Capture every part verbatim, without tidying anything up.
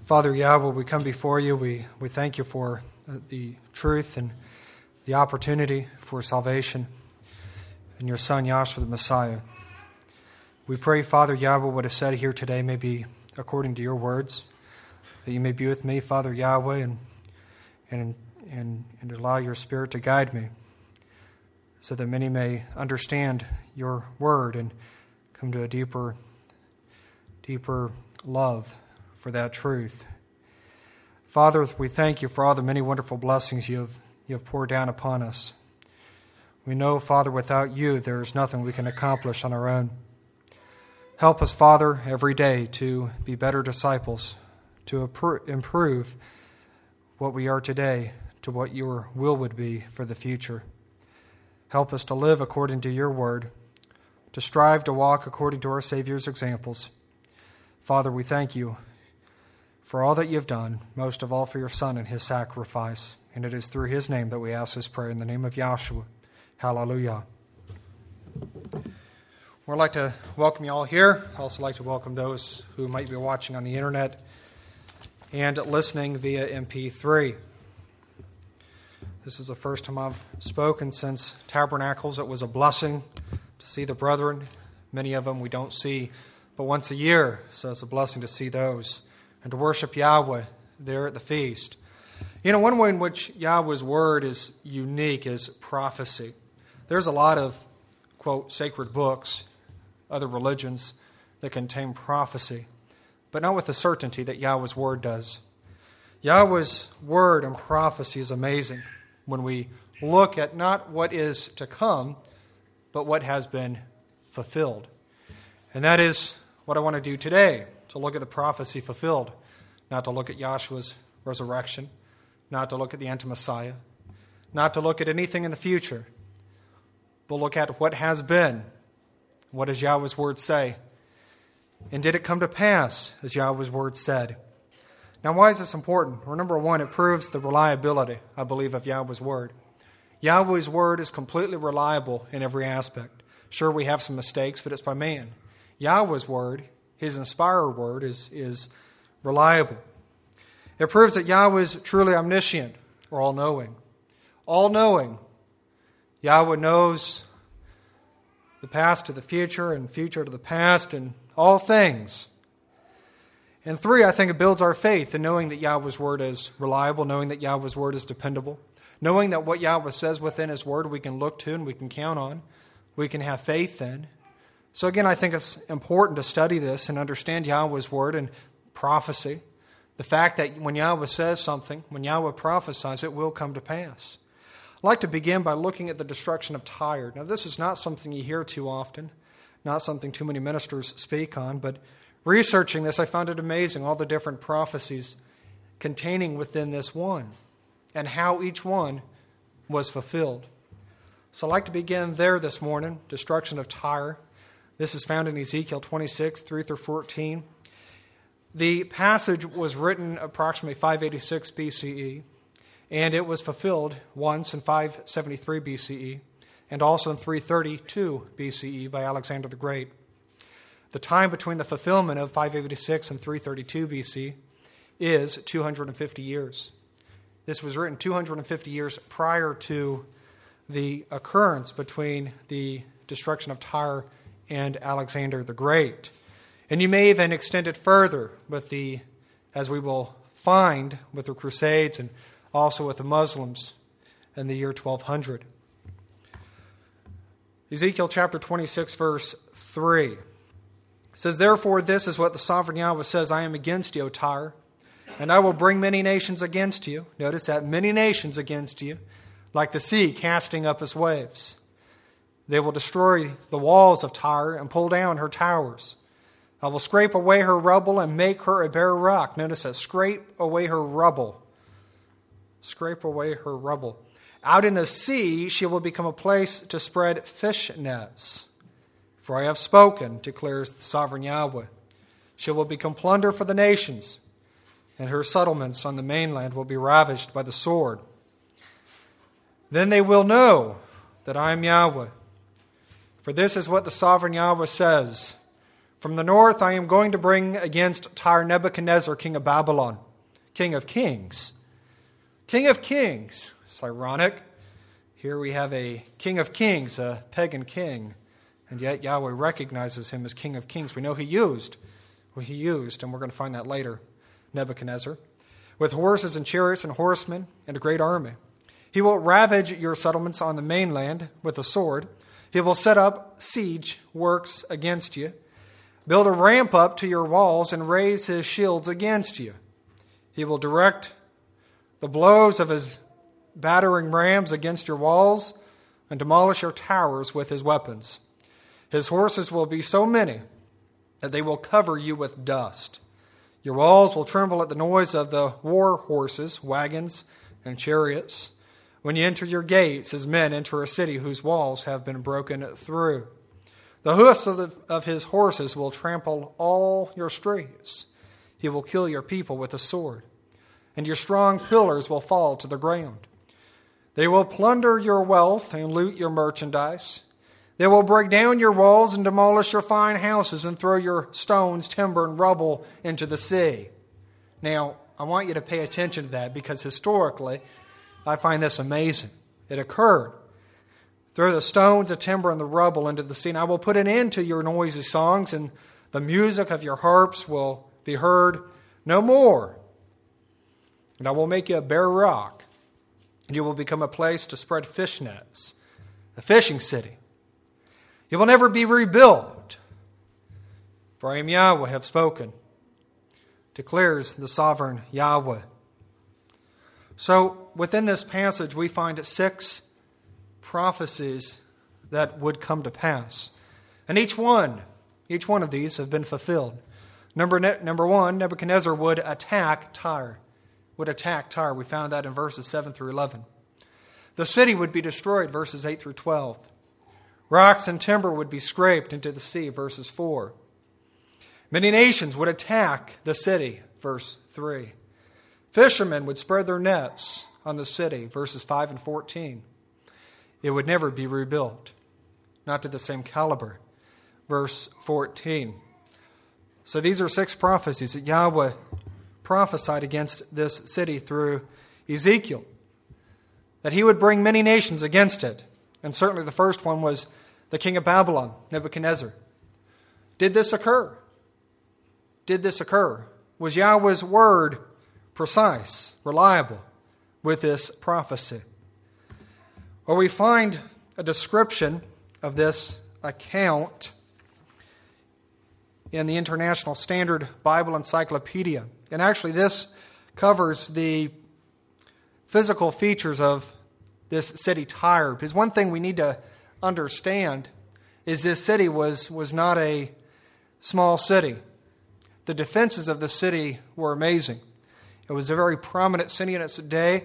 Father Yahweh, we come before you. We, we thank you for the truth and the opportunity for salvation in your Son, Yahshua the Messiah. We pray, Father Yahweh, what is said here today may be according to your words, that you may be with me, Father Yahweh, and, and, and, and allow your Spirit to guide me, so that many may understand your word and come to a deeper, deeper love for that truth. Father, we thank you for all the many wonderful blessings you have, you have poured down upon us. We know, Father, without you there is nothing we can accomplish on our own. Help us, Father, every day to be better disciples, to improve what we are today to what your will would be for the future. Help us to live according to your word, to strive to walk according to our Savior's examples. Father, we thank you for all that you've done, most of all for your Son and his sacrifice. And it is through his name that we ask this prayer, in the name of Yahshua. Hallelujah. We'd like to welcome you all here. I'd also like to welcome those who might be watching on the internet and listening via M P three. This is the first time I've spoken since Tabernacles. It was a blessing to see the brethren. Many of them we don't see but once a year, so it's a blessing to see those and to worship Yahweh there at the feast. You know, one way in which Yahweh's word is unique is prophecy. There's a lot of, quote, sacred books, other religions, that contain prophecy, but not with the certainty that Yahweh's word does. Yahweh's word and prophecy is amazing when we look at not what is to come, but what has been fulfilled. And that is what I want to do today, to look at the prophecy fulfilled, not to look at Yahshua's resurrection, not to look at the anti-Messiah, not to look at anything in the future, but look at what has been. What does Yahweh's word say? And did it come to pass, as Yahweh's word said? Now, why is this important? Well, number one, it proves the reliability, I believe, of Yahweh's word. Yahweh's word is completely reliable in every aspect. Sure, we have some mistakes, but it's by man. Yahweh's word, his inspired word, is, is reliable. It proves that Yahweh is truly omniscient, or all-knowing. All-knowing. Yahweh knows the past to the future and future to the past and all things. And three, I think it builds our faith in knowing that Yahweh's word is reliable, knowing that Yahweh's word is dependable, knowing that what Yahweh says within his word we can look to and we can count on, we can have faith in. So again, I think it's important to study this and understand Yahweh's word and prophecy. The fact that when Yahweh says something, when Yahweh prophesies, it will come to pass. I'd like to begin by looking at the destruction of Tyre. Now, this is not something you hear too often, not something too many ministers speak on, but researching this, I found it amazing, all the different prophecies containing within this one, and how each one was fulfilled. So I'd like to begin there this morning, destruction of Tyre. This is found in Ezekiel twenty-six, three through fourteen. The passage was written approximately five eighty-six B C E, and it was fulfilled once in five seventy-three B C E, and also in three thirty-two B C E by Alexander the Great. The time between the fulfillment of five eighty-six and three thirty-two B C is two hundred fifty years. This was written two hundred fifty years prior to the occurrence between the destruction of Tyre and Alexander the Great. And you may even extend it further with the, as we will find, with the Crusades and also with the Muslims in the year twelve hundred. Ezekiel chapter twenty-six, verse three. It says, "Therefore this is what the sovereign Yahweh says, I am against you, O Tyre, and I will bring many nations against you." Notice that, many nations against you, like the sea casting up its waves. They will destroy the walls of Tyre and pull down her towers. I will scrape away her rubble and make her a bare rock. Notice that, scrape away her rubble. Scrape away her rubble. Out in the sea she will become a place to spread fish nets. For I have spoken, declares the sovereign Yahweh. She will become plunder for the nations, and her settlements on the mainland will be ravished by the sword. Then they will know that I am Yahweh. For this is what the sovereign Yahweh says. From the north I am going to bring against Tyre Nebuchadnezzar, king of Babylon, king of kings. King of kings. It's ironic. Here we have a king of kings, a pagan king, and yet Yahweh recognizes him as king of kings. We know he used, well, he used, and we're going to find that later, Nebuchadnezzar, with horses and chariots and horsemen and a great army. He will ravage your settlements on the mainland with a sword. He will set up siege works against you, build a ramp up to your walls, and raise his shields against you. He will direct the blows of his battering rams against your walls and demolish your towers with his weapons. His horses will be so many that they will cover you with dust. Your walls will tremble at the noise of the war horses, wagons, and chariots. When you enter your gates, as men enter a city whose walls have been broken through. The hoofs of, the, of his horses will trample all your streets. He will kill your people with a sword, and your strong pillars will fall to the ground. They will plunder your wealth and loot your merchandise. They will break down your walls and demolish your fine houses and throw your stones, timber, and rubble into the sea. Now, I want you to pay attention to that because historically, I find this amazing. It occurred. Throw the stones, the timber, and the rubble into the sea. And I will put an end to your noisy songs, and the music of your harps will be heard no more. And I will make you a bare rock, and you will become a place to spread fish nets, a fishing city. You will never be rebuilt, for I am Yahweh, have spoken, declares the sovereign Yahweh. So within this passage, we find six prophecies that would come to pass. And each one, each one of these have been fulfilled. Number, number one, Nebuchadnezzar would attack Tyre. Would attack Tyre. We found that in verses seven through eleven. The city would be destroyed, verses eight through twelve. Rocks and timber would be scraped into the sea, verses four. Many nations would attack the city, verse three. Fishermen would spread their nets on the city, verses five and fourteen. It would never be rebuilt, not to the same caliber, verse fourteen. So these are six prophecies that Yahweh prophesied against this city through Ezekiel, that he would bring many nations against it. And certainly the first one was the king of Babylon, Nebuchadnezzar. Did this occur? Did this occur? Was Yahweh's word precise, reliable with this prophecy? Well, we find a description of this account in the International Standard Bible Encyclopedia. And actually this covers the physical features of this city Tyre. Because one thing we need to understand is this city was, was not a small city. The defenses of the city were amazing. It was a very prominent city in its day,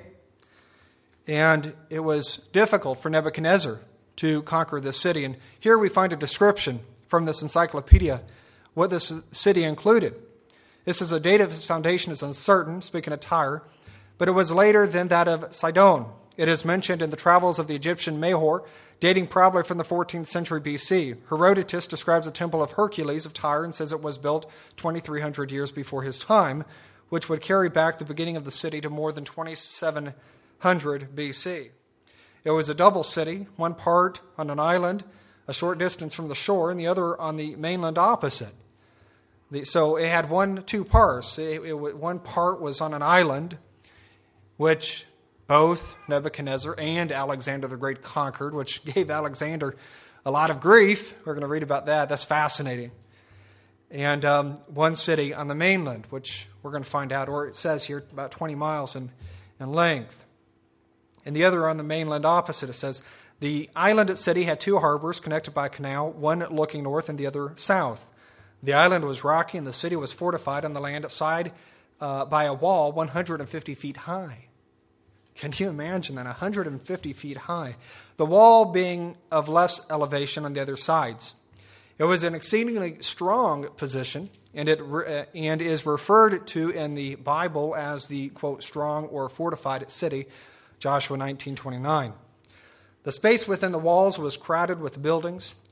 and it was difficult for Nebuchadnezzar to conquer this city. And here we find a description from this encyclopedia what this city included. This is a date of its foundation is uncertain, speaking of Tyre, but it was later than that of Sidon. It is mentioned in the travels of the Egyptian Mahor, dating probably from the fourteenth century B C. Herodotus describes the temple of Hercules of Tyre and says it was built twenty-three hundred years before his time, which would carry back the beginning of the city to more than twenty-seven hundred B C. It was a double city, one part on an island a short distance from the shore and the other on the mainland opposite. The, so it had one, two parts. It, it, one part was on an island, which both Nebuchadnezzar and Alexander the Great conquered, which gave Alexander a lot of grief. We're going to read about that. That's fascinating. And um, one city on the mainland, which we're going to find out, or it says here, about twenty miles in, in length. And the other on the mainland opposite, it says, the island city had two harbors connected by a canal, one looking north and the other south. The island was rocky and the city was fortified on the land side uh, by a wall one hundred fifty feet high. Can you imagine that? one hundred fifty feet high. The wall being of less elevation on the other sides. It was an exceedingly strong position, and it uh, and is referred to in the Bible as the, quote, strong or fortified city, Joshua nineteen twenty-nine. The space within the walls was crowded with buildings.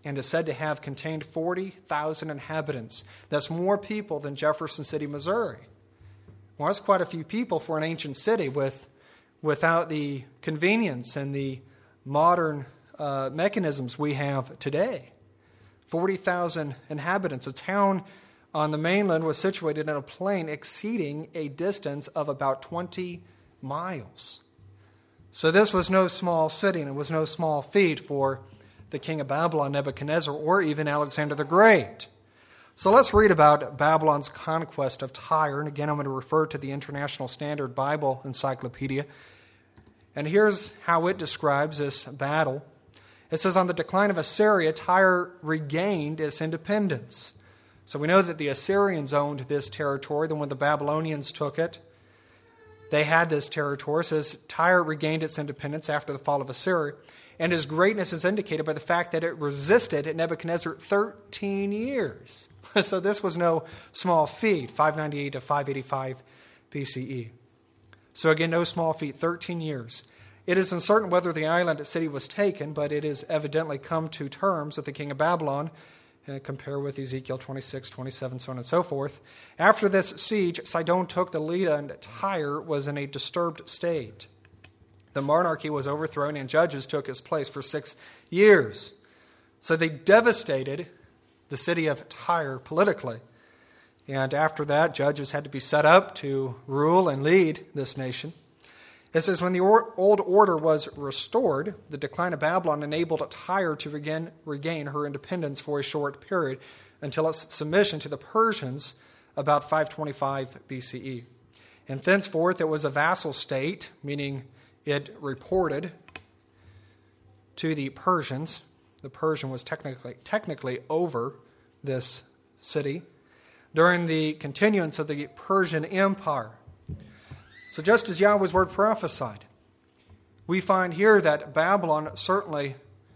and is said to have contained forty thousand inhabitants. That's more people than Jefferson City, Missouri. Well, that's quite a few people for an ancient city with, without the convenience and the modern uh, mechanisms we have today. forty thousand inhabitants. A town on the mainland was situated in a plain exceeding a distance of about twenty miles. So this was no small city, and it was no small feat for the king of Babylon, Nebuchadnezzar, or even Alexander the Great. So let's read about Babylon's conquest of Tyre. And again, I'm going to refer to the International Standard Bible Encyclopedia. And here's how it describes this battle. It says, on the decline of Assyria, Tyre regained its independence. So we know that the Assyrians owned this territory. Then when the Babylonians took it, they had this territory. It says Tyre regained its independence after the fall of Assyria. And his greatness is indicated by the fact that it resisted Nebuchadnezzar thirteen years. So this was no small feat, five ninety-eight to five eighty-five B C E. So again, no small feat, thirteen years. It is uncertain whether the island city was taken, but it has evidently come to terms with the king of Babylon. Uh, compare with Ezekiel twenty-six, twenty-seven, so on and so forth. After this siege, Sidon took the lead, and Tyre was in a disturbed state. The monarchy was overthrown, and judges took its place for six years. So they devastated the city of Tyre politically. And after that, judges had to be set up to rule and lead this nation. It says, when the or- old order was restored, the decline of Babylon enabled Tyre to regain, regain her independence for a short period until its submission to the Persians about five twenty-five B C E. And thenceforth it was a vassal state, meaning it reported to the Persians. The Persian was technically, technically over this city during the continuance of the Persian Empire. So just as Yahweh's word prophesied, we find here that Babylon certainly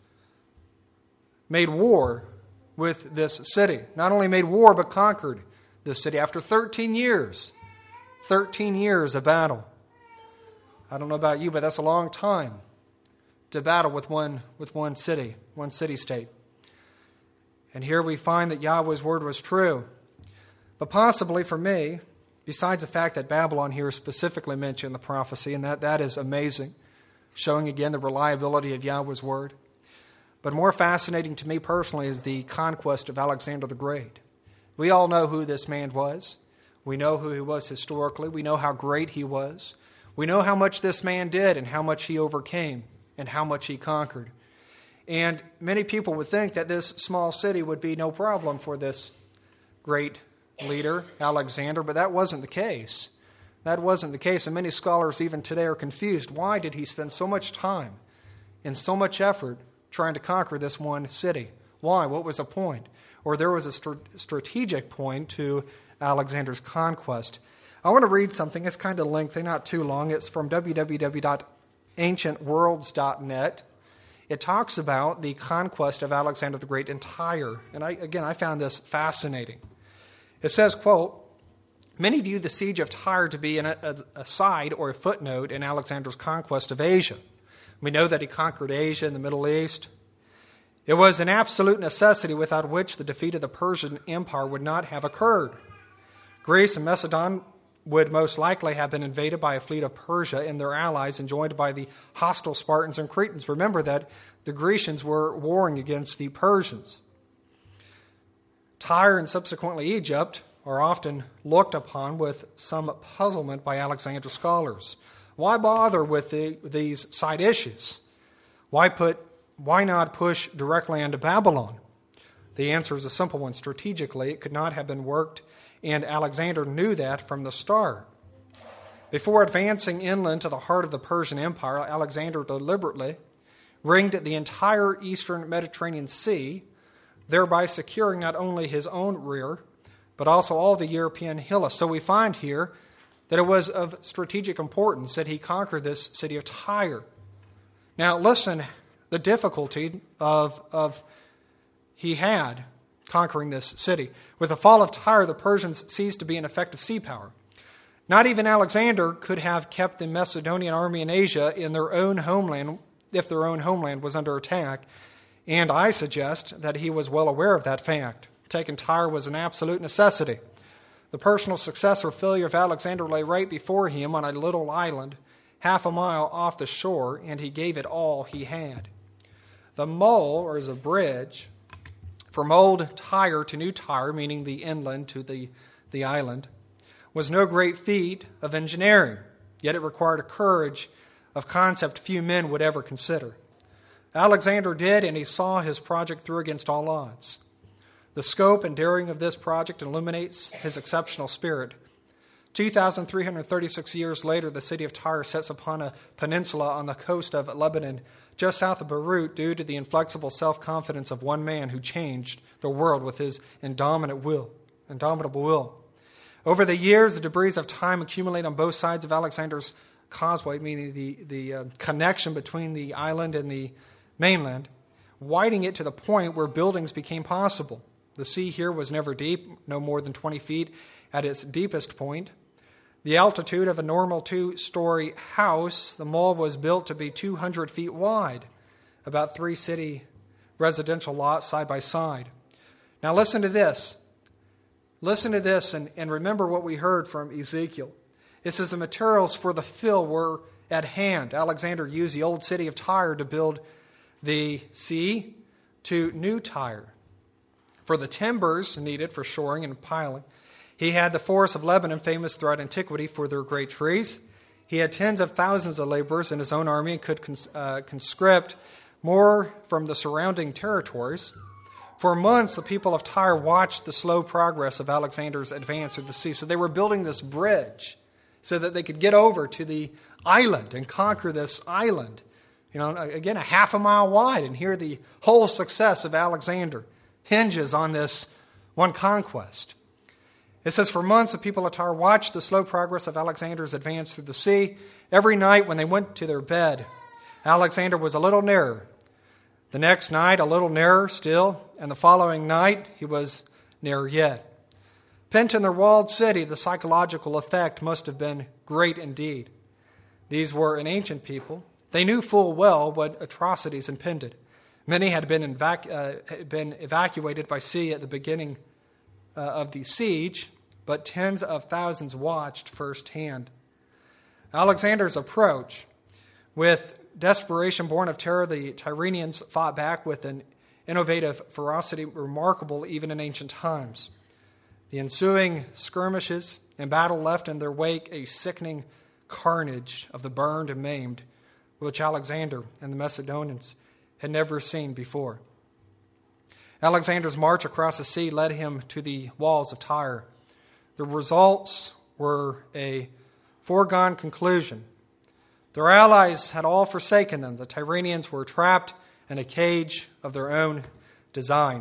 made war with this city. Not only made war, but conquered this city after thirteen years. thirteen years of battle. I don't know about you, but that's a long time to battle with one, with one city, one city-state. And here we find that Yahweh's word was true. But possibly for me, besides the fact that Babylon here is specifically mentioned in the prophecy, and that, that is amazing, showing again the reliability of Yahweh's word. But more fascinating to me personally is the conquest of Alexander the Great. We all know who this man was. We know who he was historically. We know how great he was. We know how much this man did and how much he overcame and how much he conquered. And many people would think that this small city would be no problem for this great leader, Alexander, but that wasn't the case. That wasn't the case, and many scholars even today are confused. Why did he spend so much time and so much effort trying to conquer this one city? Why? What was the point? Or there was a st- strategic point to Alexander's conquest. I want to read something. It's kind of lengthy, not too long. It's from w w w dot ancient worlds dot net. It talks about the conquest of Alexander the Great in Tyre. And I, again, I found this fascinating. It says, quote, many view the siege of Tyre to be an a, a side or a footnote in Alexander's conquest of Asia. We know that he conquered Asia and the Middle East. It was an absolute necessity without which the defeat of the Persian Empire would not have occurred. Greece and Macedon would most likely have been invaded by a fleet of Persia and their allies and joined by the hostile Spartans and Cretans. Remember that the Grecians were warring against the Persians. Tyre and subsequently Egypt are often looked upon with some puzzlement by Alexander scholars. Why bother with the, these side issues? Why put? Why not push directly into Babylon? The answer is a simple one. Strategically, it could not have been worked, and Alexander knew that from the start. Before advancing inland to the heart of the Persian Empire, Alexander deliberately ringed the entire eastern Mediterranean Sea, thereby securing not only his own rear, but also all the European Hellas. So we find here that it was of strategic importance that he conquer this city of Tyre. Now listen, the difficulty of, of he had conquering this city. With the fall of Tyre, the Persians ceased to be an effective sea power. Not even Alexander could have kept the Macedonian army in Asia in their own homeland if their own homeland was under attack. And I suggest that he was well aware of that fact. Taking Tyre was an absolute necessity. The personal success or failure of Alexander lay right before him on a little island, half a mile off the shore, and he gave it all he had. The mole, or as a bridge, from old Tyre to new Tyre, meaning the inland to the, the island, was no great feat of engineering, yet it required a courage of concept few men would ever consider. Alexander did, and he saw his project through against all odds. The scope and daring of this project illuminates his exceptional spirit. two thousand three hundred thirty-six years later, the city of Tyre sits upon a peninsula on the coast of Lebanon, just south of Beirut, due to the inflexible self-confidence of one man who changed the world with his indomitable will. Indomitable will. Over the years, the debris of time accumulate on both sides of Alexander's causeway, meaning the, the uh, connection between the island and the mainland, widening it to the point where buildings became possible. The sea here was never deep, no more than twenty feet at its deepest point. The altitude of a normal two-story house, the mall was built to be two hundred feet wide, about three city residential lots side by side. Now listen to this. Listen to this and, and remember what we heard from Ezekiel. It says the materials for the fill were at hand. Alexander used the old city of Tyre to build the sea to new Tyre. For the timbers needed for shoring and piling, he had the forests of Lebanon, famous throughout antiquity for their great trees. He had tens of thousands of laborers in his own army and could cons- uh, conscript more from the surrounding territories. For months, the people of Tyre watched the slow progress of Alexander's advance through the sea. So they were building this bridge so that they could get over to the island and conquer this island. You know, again, a half a mile wide. And here the whole success of Alexander hinges on this one conquest. It says, for months the people of Tyre watched the slow progress of Alexander's advance through the sea. Every night when they went to their bed, Alexander was a little nearer. The next night, a little nearer still, and the following night, he was nearer yet. Pent in their walled city, the psychological effect must have been great indeed. These were an ancient people. They knew full well what atrocities impended. Many had been, evac- uh, been evacuated by sea at the beginning uh, of the siege, but tens of thousands watched firsthand. Alexander's approach, with desperation born of terror, the Tyrrhenians fought back with an innovative ferocity remarkable even in ancient times. The ensuing skirmishes and battle left in their wake a sickening carnage of the burned and maimed, which Alexander and the Macedonians had never seen before. Alexander's march across the sea led him to the walls of Tyre. The results were a foregone conclusion. Their allies had all forsaken them. The Tyrrhenians were trapped in a cage of their own design.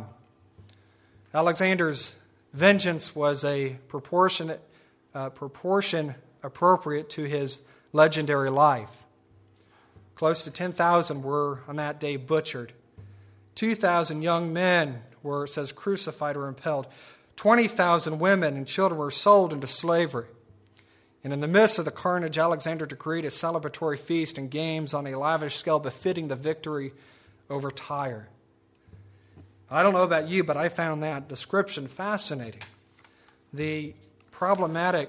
Alexander's vengeance was a proportionate, uh, proportion appropriate to his legendary life. Close to ten thousand were on that day butchered. two thousand young men were, it says, crucified or impaled. twenty thousand women and children were sold into slavery. And in the midst of the carnage, Alexander decreed a celebratory feast and games on a lavish scale befitting the victory over Tyre. I don't know about you, but I found that description fascinating. The problematic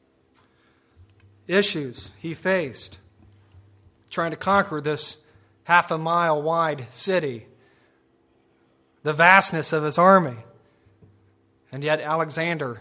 issues he faced trying to conquer this half a mile wide city, the vastness of his army, and yet Alexander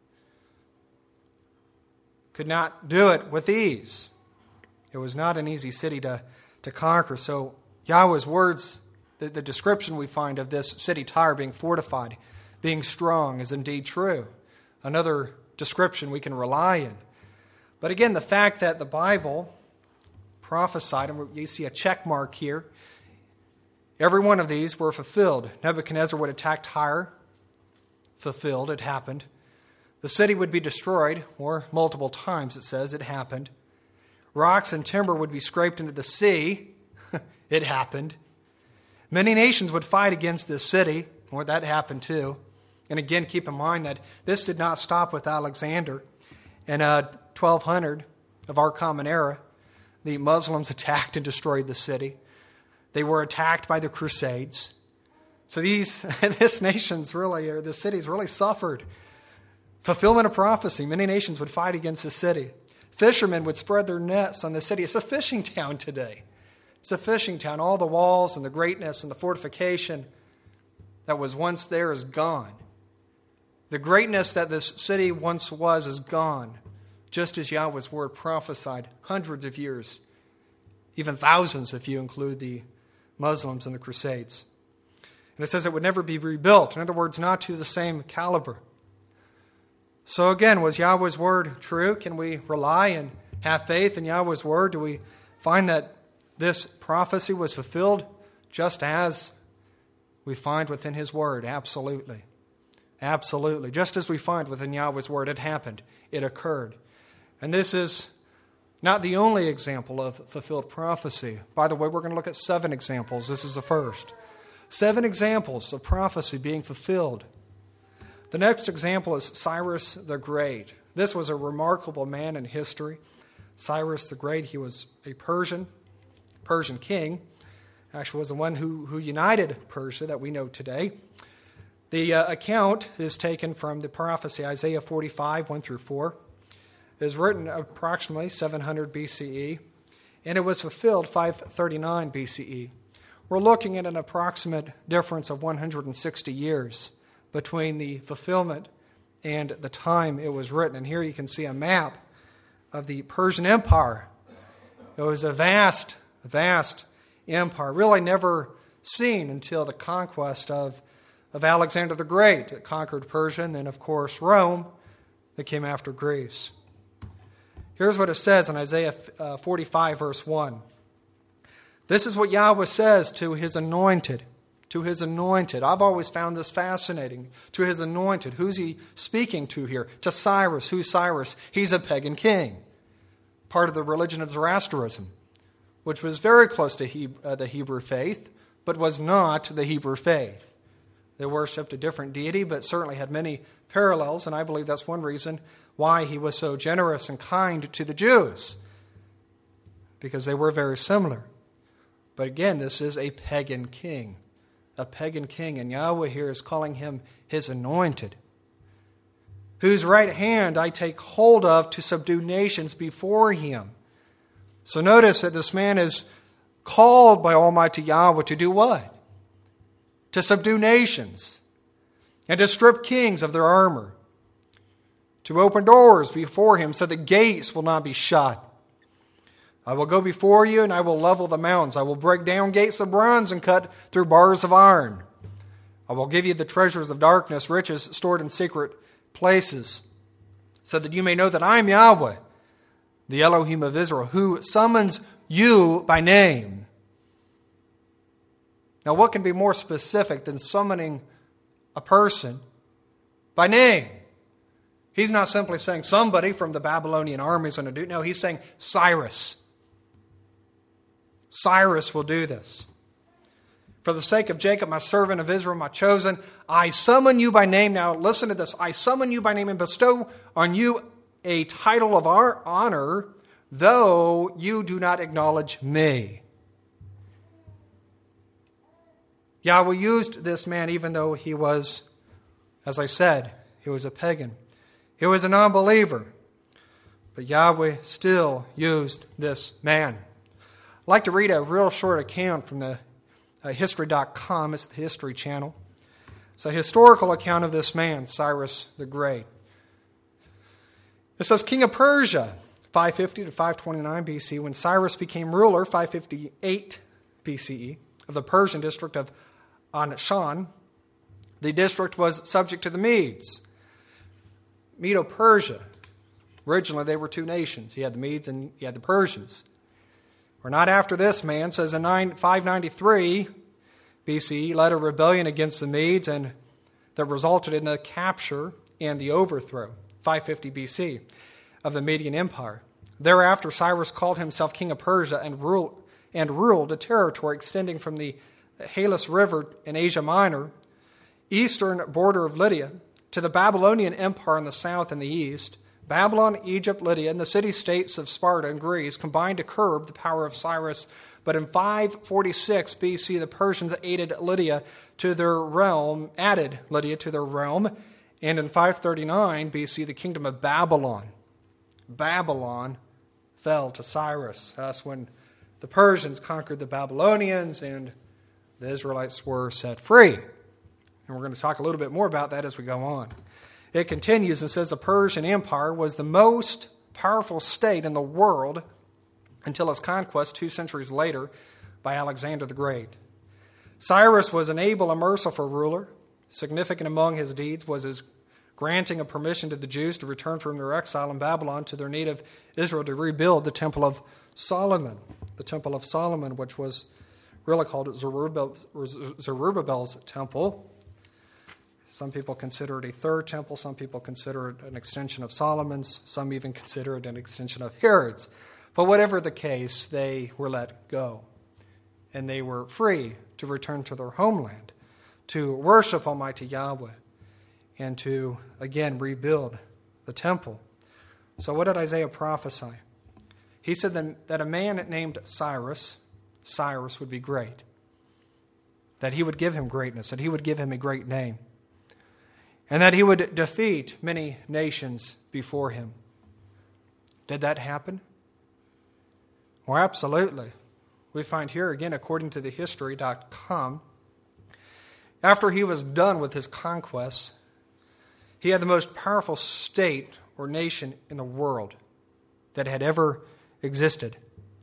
could not do it with ease. It was not an easy city to, to conquer. So Yahweh's words, the, the description we find of this city Tyre being fortified, being strong, is indeed true. Another description we can rely in. But again, the fact that the Bible prophesied, and you see a check mark here, every one of these were fulfilled. Nebuchadnezzar would attack Tyre. Fulfilled, it happened. The city would be destroyed, or multiple times it says it happened. Rocks and timber would be scraped into the sea. It happened. Many nations would fight against this city, or that happened too. And again, keep in mind that this did not stop with Alexander. In uh, twelve hundred of our common era, the Muslims attacked and destroyed the city. They were attacked by the Crusades. So these, this nation's really, or the city's really suffered. Fulfillment of prophecy. Many nations would fight against the city. Fishermen would spread their nets on the city. It's a fishing town today. It's a fishing town. All the walls and the greatness and the fortification that was once there is gone. The greatness that this city once was is gone, just as Yahweh's word prophesied hundreds of years, even thousands if you include the Muslims and the Crusades. And it says it would never be rebuilt. In other words, not to the same caliber. So again, was Yahweh's word true? Can we rely and have faith in Yahweh's word? Do we find that this prophecy was fulfilled just as we find within his word? Absolutely. Absolutely. Just as we find within Yahweh's word, it happened. It occurred. And this is not the only example of fulfilled prophecy. By the way, we're going to look at seven examples. This is the first. Seven examples of prophecy being fulfilled. The next example is Cyrus the Great. This was a remarkable man in history. Cyrus the Great, he was a Persian, Persian king. Actually was the one who, who united Persia that we know today. The uh, account is taken from the prophecy, Isaiah forty-five, one through four. It is written approximately seven hundred B C E, and it was fulfilled five thirty-nine B C E. We're looking at an approximate difference of one hundred sixty years between the fulfillment and the time it was written. And here you can see a map of the Persian Empire. It was a vast, vast empire, really never seen until the conquest of, of Alexander the Great. It conquered Persia, and then, of course, Rome that came after Greece. Here's what it says in Isaiah forty-five, verse one. This is what Yahweh says to his anointed. To his anointed. I've always found this fascinating. To his anointed. Who's he speaking to here? To Cyrus. Who's Cyrus? He's a pagan king. Part of the religion of Zoroastrianism, which was very close to he, uh, the Hebrew faith, but was not the Hebrew faith. They worshipped a different deity, but certainly had many parallels, and I believe that's one reason why he was so generous and kind to the Jews, because they were very similar. But again, this is a pagan king, a pagan king, and Yahweh here is calling him his anointed, whose right hand I take hold of to subdue nations before him. So notice that this man is called by Almighty Yahweh to do what? To subdue nations and to strip kings of their armor, to open doors before him so the gates will not be shut. I will go before you and I will level the mountains. I will break down gates of bronze and cut through bars of iron. I will give you the treasures of darkness, riches stored in secret places, so that you may know that I am Yahweh, the Elohim of Israel, who summons you by name. Now, what can be more specific than summoning a person by name? He's not simply saying somebody from the Babylonian army is going to do it. No, he's saying Cyrus. Cyrus will do this. For the sake of Jacob, my servant, of Israel, my chosen, I summon you by name. Now, listen to this. I summon you by name and bestow on you a title of our honor, though you do not acknowledge me. Yahweh used this man even though he was, as I said, he was a pagan. He was a non-believer. But Yahweh still used this man. I'd like to read a real short account from the uh, history dot com. It's the History Channel. It's a historical account of this man, Cyrus the Great. It says, King of Persia, five fifty to five twenty-nine B C, when Cyrus became ruler, five fifty-eight B C E, of the Persian district of Anshan. The district was subject to the Medes. Medo-Persia. Originally, they were two nations. You had the Medes and you had the Persians. Or not after this man, says in five ninety-three B C, led a rebellion against the Medes and that resulted in the capture and the overthrow, five fifty B C, of the Median Empire. Thereafter, Cyrus called himself king of Persia and ruled, and ruled a territory extending from the Halys River in Asia Minor, eastern border of Lydia, to the Babylonian Empire in the south and the east, Babylon, Egypt, Lydia, and the city-states of Sparta and Greece combined to curb the power of Cyrus. But in five forty-six B C, the Persians aided Lydia to their realm, added Lydia to their realm. And in five thirty-nine B C, the kingdom of Babylon, Babylon fell to Cyrus. That's when the Persians conquered the Babylonians and the Israelites were set free. And we're going to talk a little bit more about that as we go on. It continues and says the Persian Empire was the most powerful state in the world until its conquest two centuries later by Alexander the Great. Cyrus was an able and merciful ruler. Significant among his deeds was his granting of permission to the Jews to return from their exile in Babylon to their native Israel to rebuild the Temple of Solomon. The Temple of Solomon, which was really called Zerubbabel, Zerubbabel's temple. Some people consider it a third temple. Some people consider it an extension of Solomon's. Some even consider it an extension of Herod's. But whatever the case, they were let go. And they were free to return to their homeland, to worship Almighty Yahweh, and to, again, rebuild the temple. So what did Isaiah prophesy? He said that a man named Cyrus, Cyrus would be great, that he would give him greatness, that he would give him a great name, and that he would defeat many nations before him. Did that happen? Well, absolutely. We find here, again, according to the history dot com, after he was done with his conquests, he had the most powerful state or nation in the world that had ever existed.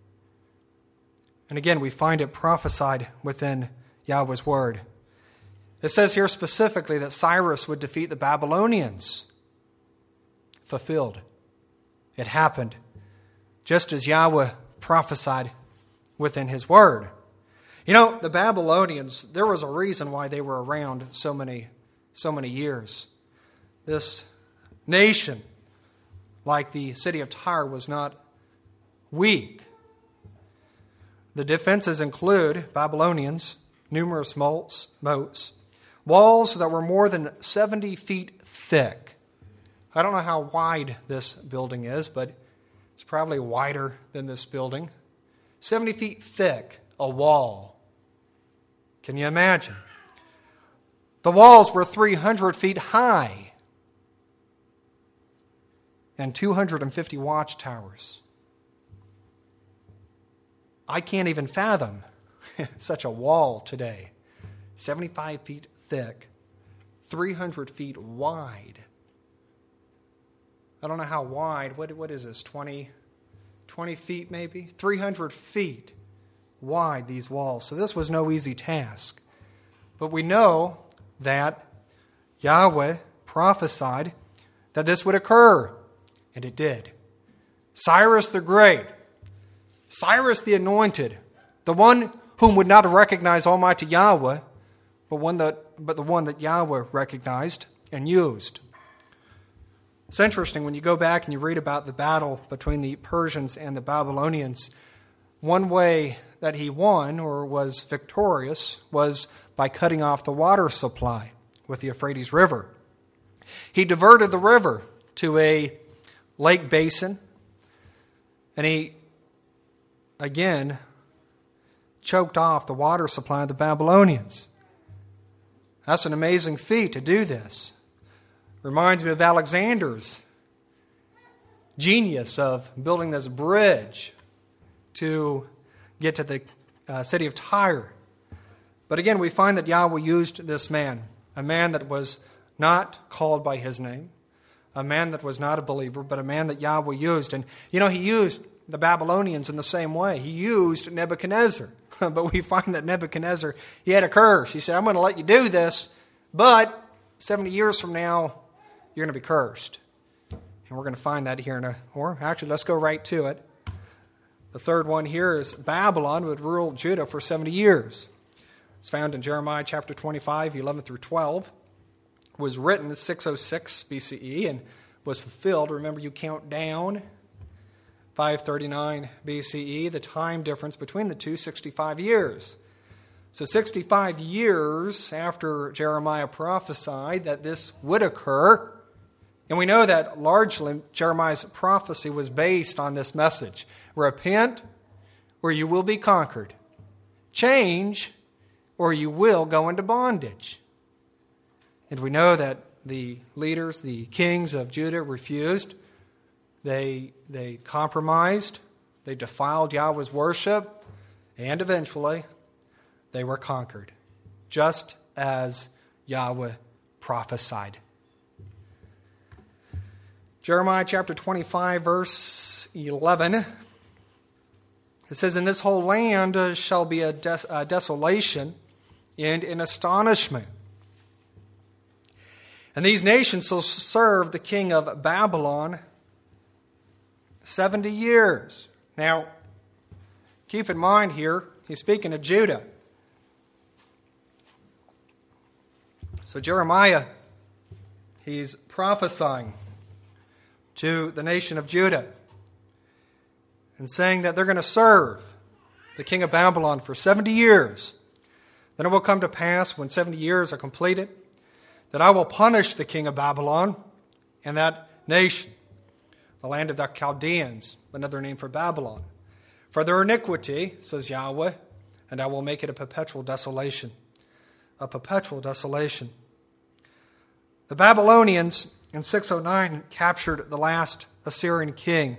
And again, we find it prophesied within Yahweh's word. It says here specifically that Cyrus would defeat the Babylonians. Fulfilled. It happened just as Yahweh prophesied within his word. You know, the Babylonians, there was a reason why they were around so many, so many years. This nation, like the city of Tyre, was not weak. The defenses include Babylonians, numerous moats, moats, walls that were more than seventy feet thick. I don't know how wide this building is, but it's probably wider than this building. seventy feet thick, a wall. Can you imagine? The walls were three hundred feet high and two hundred fifty watchtowers. I can't even fathom such a wall today. seventy-five feet thick, three hundred feet wide. I don't know how wide. What, what is this, twenty, twenty feet maybe? three hundred feet wide, these walls. So this was no easy task. But we know that Yahweh prophesied that this would occur. And it did. Cyrus the Great, Cyrus the Anointed, the one whom would not recognize Almighty Yahweh, but one that, but the one that Yahweh recognized and used. It's interesting when you go back and you read about the battle between the Persians and the Babylonians. One way that he won or was victorious was by cutting off the water supply with the Euphrates River. He diverted the river to a lake basin, and he, again, choked off the water supply of the Babylonians. That's an amazing feat to do this. Reminds me of Alexander's genius of building this bridge to get to the uh, city of Tyre. But again, we find that Yahweh used this man, a man that was not called by his name, a man that was not a believer, but a man that Yahweh used. And, you know, he used the Babylonians in the same way. He used Nebuchadnezzar. But we find that Nebuchadnezzar, he had a curse. He said, I'm going to let you do this, but seventy years from now, you're going to be cursed. And we're going to find that here in a, or actually, let's go right to it. The third one here is Babylon would rule Judah for seventy years. It's found in Jeremiah chapter twenty-five, eleven through twelve. It was written six oh six B C E and was fulfilled. Remember, you count down five thirty-nine B C E, the time difference between the two, sixty-five years. So sixty-five years after Jeremiah prophesied that this would occur, And we know that largely Jeremiah's prophecy was based on this message. Repent, or you will be conquered. Change, or you will go into bondage. And we know that the leaders, the kings of Judah, refused. They, they compromised. They defiled Yahweh's worship. And eventually, they were conquered, just as Yahweh prophesied. Jeremiah chapter twenty-five, verse eleven. It says, "In this whole land uh, shall be a, des- a desolation and an astonishment. And these nations shall serve the king of Babylon seventy years." Now, keep in mind here, he's speaking of Judah. So Jeremiah, he's prophesying to the nation of Judah and saying that they're going to serve the king of Babylon for seventy years. Then it will come to pass, when seventy years are completed, that I will punish the king of Babylon and that nation, the land of the Chaldeans, another name for Babylon, for their iniquity, says Yahweh, and I will make it a perpetual desolation. A perpetual desolation. The Babylonians in six oh nine captured the last Assyrian king,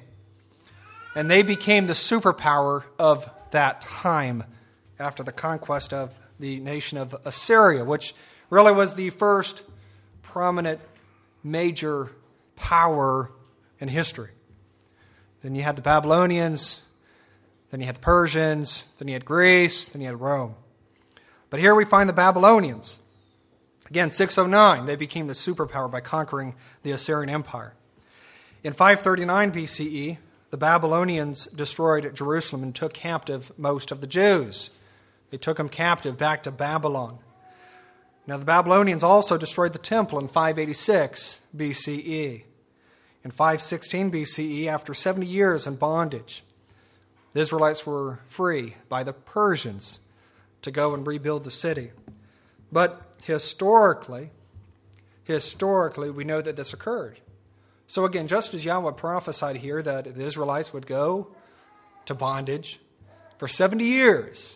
and they became the superpower of that time after the conquest of the nation of Assyria, which really was the first prominent major power in history. Then you had the Babylonians, then you had the Persians, then you had Greece, then you had Rome. But here we find the Babylonians. Again, six oh nine, they became the superpower by conquering the Assyrian Empire. In five thirty-nine B C E, the Babylonians destroyed Jerusalem and took captive most of the Jews. They took them captive back to Babylon. Now, the Babylonians also destroyed the temple in five eighty-six B C E. In five sixteen B C E, after seventy years in bondage, the Israelites were free by the Persians to go and rebuild the city. But historically, historically, we know that this occurred. So again, just as Yahweh prophesied here that the Israelites would go to bondage for seventy years,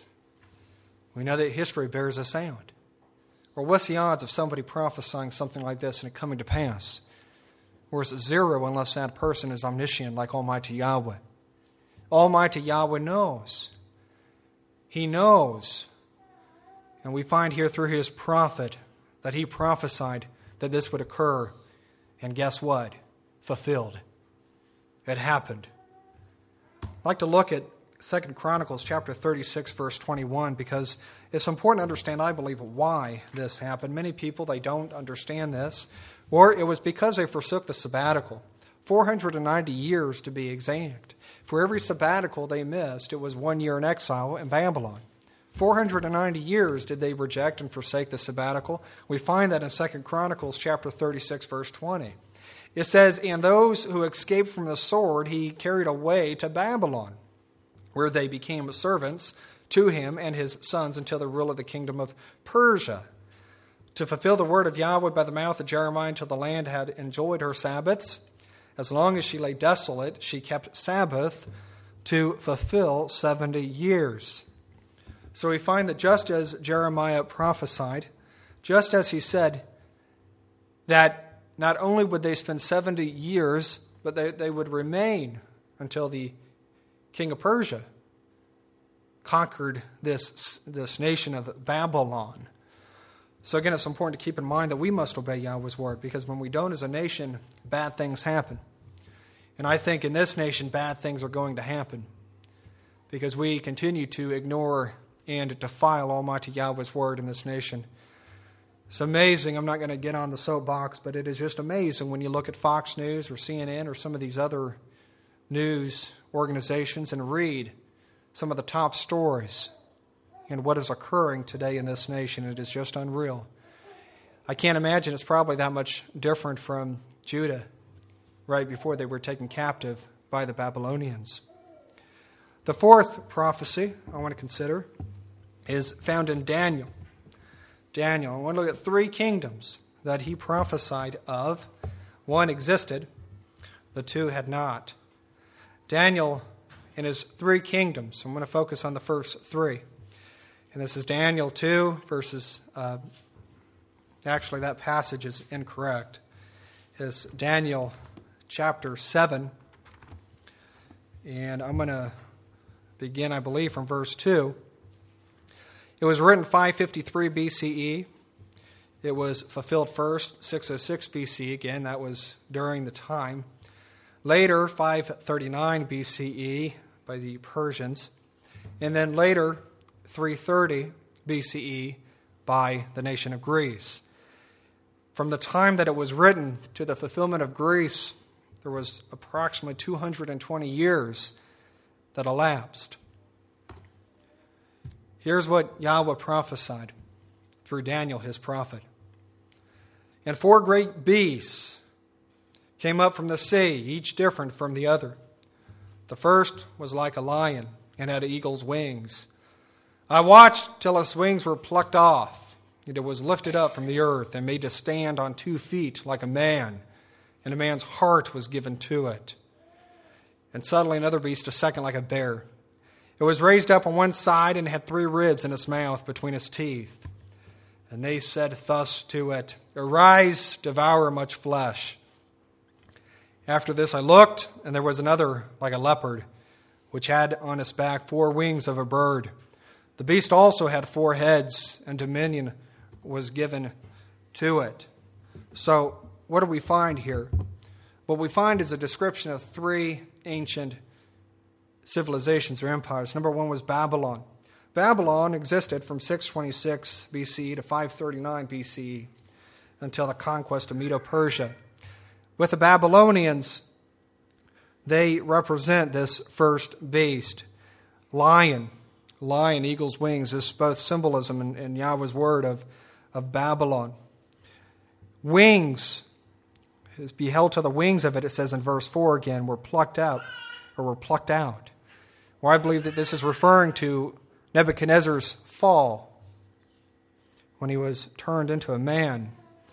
we know that history bears us out. Or what's the odds of somebody prophesying something like this and it coming to pass? Or is it zero unless that person is omniscient like Almighty Yahweh? Almighty Yahweh knows. He knows. And we find here through his prophet that he prophesied that this would occur. And guess what? Fulfilled. It happened. I'd like to look at Second Chronicles chapter thirty-six, verse twenty-one, because it's important to understand, I believe, why this happened. Many people, they don't understand this. Or it was because they forsook the sabbatical. four hundred ninety years to be exact. For every sabbatical they missed, it was one year in exile in Babylon. four hundred ninety years did they reject and forsake the sabbatical. We find that in Second Chronicles chapter thirty-six, verse twenty. It says, "And those who escaped from the sword he carried away to Babylon, where they became servants to him and his sons until the rule of the kingdom of Persia, to fulfill the word of Yahweh by the mouth of Jeremiah until the land had enjoyed her Sabbaths. As long as she lay desolate, she kept Sabbath to fulfill seventy years." So we find that just as Jeremiah prophesied, just as he said that not only would they spend seventy years, but they, they would remain until the king of Persia conquered this, this nation of Babylon. So again, it's important to keep in mind that we must obey Yahweh's word, because when we don't as a nation, bad things happen. And I think in this nation, bad things are going to happen because we continue to ignore and defile Almighty Yahweh's word in this nation. It's amazing. I'm not going to get on the soapbox, but it is just amazing when you look at Fox News or C N N or some of these other news organizations and read some of the top stories and what is occurring today in this nation. It is just unreal. I can't imagine it's probably that much different from Judah right before they were taken captive by the Babylonians. The fourth prophecy I want to consider is found in Daniel. Daniel. I want to look at three kingdoms that he prophesied of One existed, the two had not. Daniel and his three kingdoms. I'm going to focus on the first three. And this is Daniel two verses, uh, actually that passage is incorrect. It's Daniel chapter seven. And I'm going to begin, I believe, from verse two. It was written five fifty-three B C E. It was fulfilled first, six oh six B C E. Again, that was during the time. Later, five thirty-nine B C E by the Persians. And then later, three thirty B C E by the nation of Greece. From the time that it was written to the fulfillment of Greece, there was approximately two hundred twenty years that elapsed. Here's what Yahweh prophesied through Daniel, his prophet. And four great beasts came up from the sea, each different from the other. The first was like a lion and had eagle's wings. I watched till its wings were plucked off, and it was lifted up from the earth and made to stand on two feet like a man, and a man's heart was given to it. And suddenly another beast, a second like a bear. It was raised up on one side and had three ribs in its mouth between its teeth. And they said thus to it, Arise, devour much flesh. After this I looked, and there was another like a leopard, which had on its back four wings of a bird. The beast also had four heads, and dominion was given to it. So, what do we find here? What we find is a description of three ancient civilizations or empires. Number one was Babylon. Babylon existed from six twenty-six B C to five thirty-nine B C until the conquest of Medo-Persia. With the Babylonians, they represent this first beast, lion, lion, eagle's wings. This is both symbolism in, in Yahweh's word of, of Babylon. Wings, is beheld to the wings of it, it says in verse four again, were plucked out, or were plucked out. Well, I believe that this is referring to Nebuchadnezzar's fall, when he was turned into a man.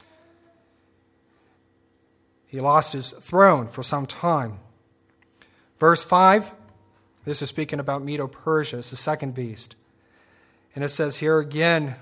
He lost his throne for some time. Verse five, this is speaking about Medo-Persia, it's the second beast. And it says here again,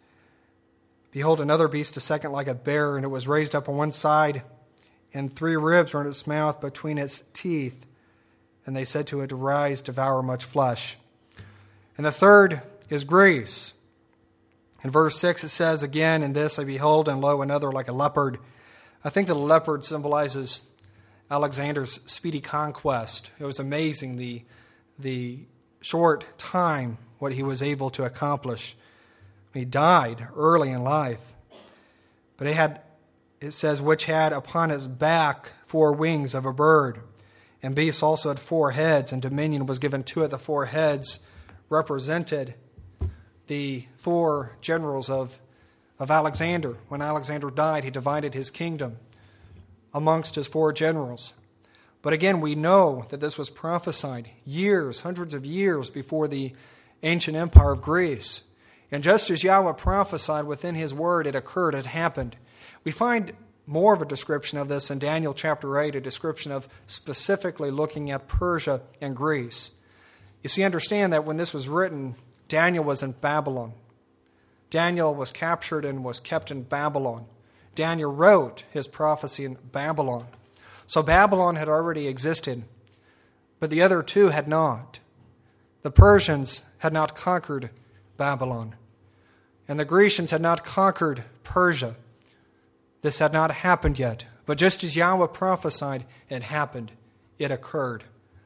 Behold, another beast, a second like a bear, and it was raised up on one side, and three ribs were in its mouth between its teeth. And they said to it, Arise, devour much flesh. And the third is Greece. In verse six it says again, In this I behold, and lo, another like a leopard. I think that the leopard symbolizes Alexander's speedy conquest. It was amazing the, the short time, what he was able to accomplish. He died early in life. But he had, it says, which had upon his back four wings of a bird. And beasts also had four heads, and dominion was given to it. The four heads represented the four generals of, of Alexander. When Alexander died, he divided his kingdom amongst his four generals. But again, we know that this was prophesied years, hundreds of years before the ancient empire of Greece. And just as Yahweh prophesied within his word, it occurred, it happened. We find more of a description of this in Daniel chapter eight, a description of specifically looking at Persia and Greece. You see, understand that when this was written, Daniel was in Babylon. Daniel was captured and was kept in Babylon. Daniel wrote his prophecy in Babylon. So Babylon had already existed, but the other two had not. The Persians had not conquered Babylon, and the Grecians had not conquered Persia. This had not happened yet, but just as Yahweh prophesied, it happened. It occurred.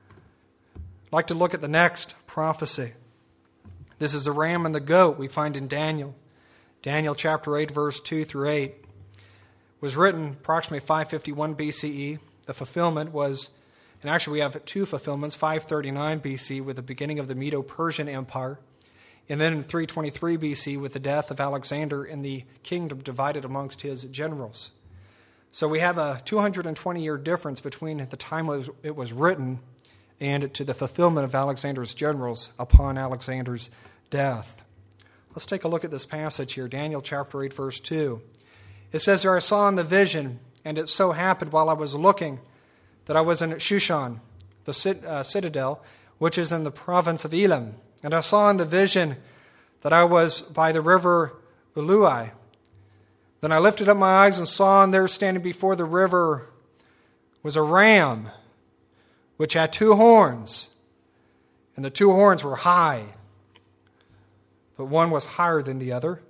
I'd like to look at the next prophecy. This is the ram and the goat we find in Daniel. Daniel chapter eight, verse two through eight. It was written approximately five fifty-one B C E. The fulfillment was, and actually we have two fulfillments, five thirty-nine B C with the beginning of the Medo-Persian Empire, and then in three twenty-three B C with the death of Alexander and the kingdom divided amongst his generals. So we have a two hundred twenty year difference between the time it was written and to the fulfillment of Alexander's generals upon Alexander's death. Let's take a look at this passage here, Daniel chapter eight, verse two. It says, There I saw in the vision And it so happened while I was looking that I was in Shushan, the cit- uh, citadel, which is in the province of Elam. And I saw in the vision that I was by the river Ulai. Then I lifted up my eyes and saw, and there standing before the river was a ram, which had two horns. And the two horns were high, but one was higher than the other.